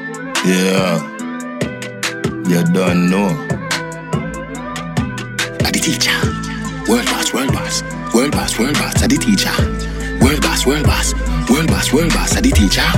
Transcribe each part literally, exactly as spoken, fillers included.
Yeah, you don't know. I'm the teacher. World boss, world boss, world boss, world boss. I'm the teacher. World boss, world boss, world boss, world boss. I'm the teacher.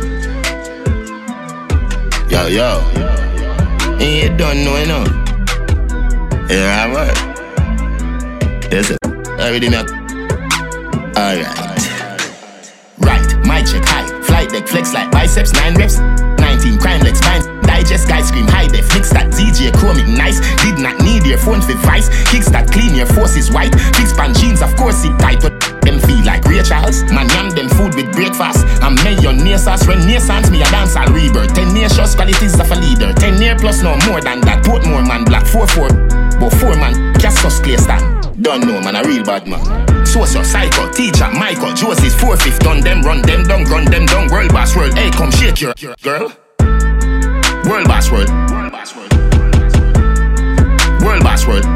Yo, yo, and you don't know, you know. Yeah, what? Yes, sir. Already now. Alright. Right, my check high. Flight deck flex like biceps, nine reps. nineteen crime legs, fine. Digest guy scream high def. Mix that D J chromic nice. Did not need your phone for vice. Kicks that clean, your force is white. Big span jeans, of course it tight. But them feel like Ray Charles. Man, yam them food with breakfast. I'm mayonnaise sauce. When Renaissance me a dance I'll rebirth. Ten year shows qualities of a leader. Ten year plus no more than that. Portmore man, black four four. But four man, Cassos clear stand. Don't know man, a real bad man. Socio, psycho, teacher, Michael, Josie's four fifth. Done them, run them down, run them down. World boss world, hey come shake your girl. World boss world. World boss world. World boss world.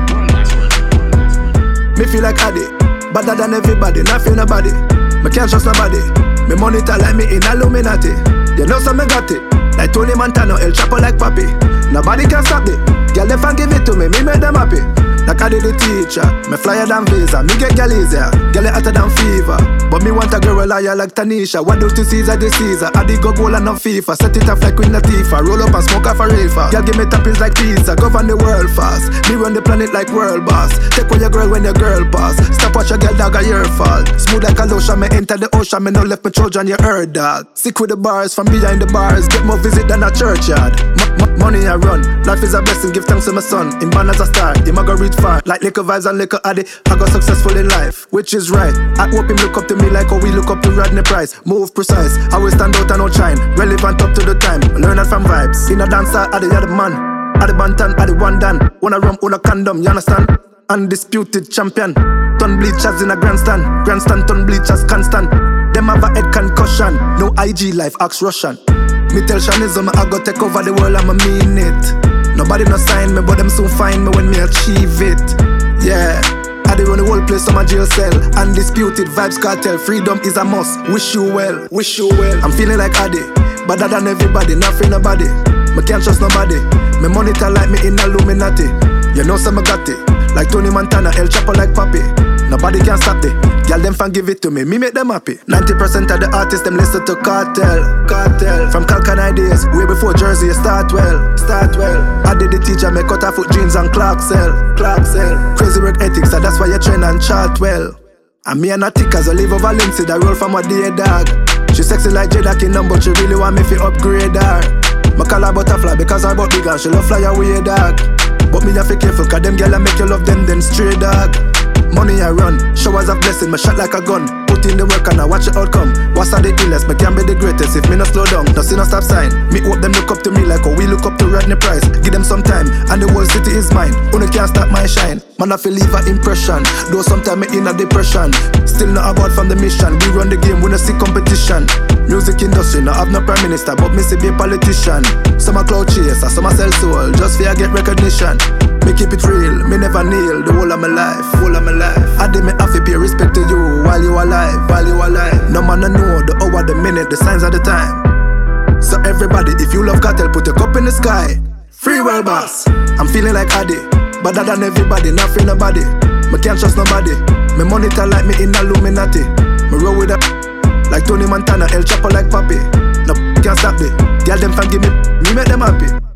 Me feel like Addy, better than everybody, not feel nobody. Me can't trust nobody. Me monitor like me in Illuminati. You know some me got it. Like Tony Montana, El Chapo like Papi. Nobody can stop it. Girl, if I give it to me, me make them happy. Like I did the teacher, me flyer than visa. Me get girl easier, girl it hotter than fever. But me want a girl liar like Tanisha. What do to Caesar, the Caesar. I did go goal and no FIFA. Set it off like Queen Latifah. Roll up and smoke off a reefer. Girl give me toppings like pizza. Govern the world fast. Me run the planet like world boss. Take away your girl when your girl pass. Stop watch your girl dog a your fault. Smooth like a lotion, me enter the ocean. Me no left me Trojan, you heard dog. Sick with the bars, from behind the bars. Get more visit than a churchyard. M- m- money I run. Life is a blessing, give thanks to my son. Him born as a star, him a go reach far. Like liquor vibes and liquor addy, I got successful in life, which is right. I hope him look up to me like how we look up to Rodney Price. Move precise, I will stand out and outshine. Relevant up to the time, learn that from vibes. In a dancer, addy, you're the man. Addy bantan, addy one dan. Wanna rum, wanna condom, you understand? Undisputed champion. Ton bleachers in a grandstand. Grandstand, ton bleachers constant. Them have a head concussion. No I G life, ask Russian. Me tell Shanism, I go take over the world, I'ma mean it. Nobody no sign me, but them soon find me when me achieve it. Yeah, I dey run the whole place on my jail cell. Undisputed vibes cartel, freedom is a must. Wish you well, wish you well. I'm feeling like Addy, better than everybody, not feel nobody. Me can't trust nobody. Me monitor like me in Illuminati. You know some I got it, like Tony Montana, El Chapo like Papi. Nobody can stop it. Girl, them fan give it to me, me make them happy. ninety percent of the artists, them listen to Cartel. Cartel. From Calcan ideas, way before Jersey, start well. Start well. I did the teacher, me cut off foot jeans and Clark sell. Clark sell. Crazy work ethics, so that's why you train and chart well. And me and her tickers, I live over Lindsay, that roll from a day dog. She sexy like Jada Kingdom, but she really want me to upgrade her. Me call her butterfly because her butt big and she love fly away dog. But me have to careful, cause them girl I make you love them, them stray dog. Money I run, showers of blessing, me shot like a gun. Put in the work and I watch the outcome. What's all the illness, me can be the greatest if me no slow down, no see no stop sign. Me hope them look up to me like how we look up to Rodney Price. Give them some time, and the whole city is mine. Only can't stop my shine, man I feel leave an impression. Though sometimes me in a depression, still not about from the mission. We run the game, we no see competition. Music industry, no have no prime minister, but me see be a politician. Some a cloud chaser, some a sell soul, just for get recognition. Me keep it real, me never kneel, the whole of my life, whole of my life. I did me have to pay respect to you while you alive, while you alive. No man no know the hour, the minute, the signs of the time. So everybody, if you love Cartel, put your cup in the sky. Free world boss, I'm feeling like Addy, better than everybody, not feel nobody. Me can't trust nobody, me monitor like me in Illuminati. Me roll with a like Tony Montana, El Chapo like Papi. No can't stop it, girl them fan give me, me make them happy.